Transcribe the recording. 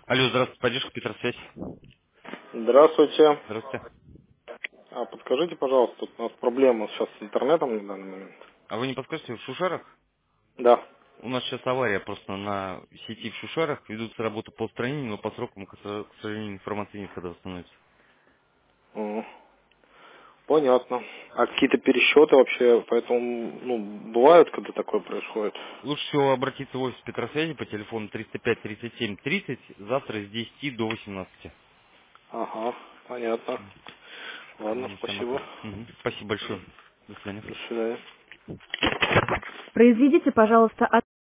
Алло, здравствуйте, поддержка Петросвязь. Здравствуйте. Здравствуйте. Подскажите, пожалуйста, тут у нас проблема сейчас с интернетом на данный момент. А вы не подскажете, в Шушерах? Да. У нас сейчас авария просто на сети в Шушерах, ведутся работы по устранению, но по срокам, к сожалению, информации нет, когда восстановится. М, Понятно. А какие-то пересчеты вообще, поэтому, бывают, когда такое происходит? Лучше всего обратиться в офис Петросвязи по телефону 305 37 30 завтра с 10 до 18. Ага, понятно. Ладно, Будем всем спасибо. ответить. Мгм. Спасибо большое. До свидания. До свидания. Произведите, пожалуйста,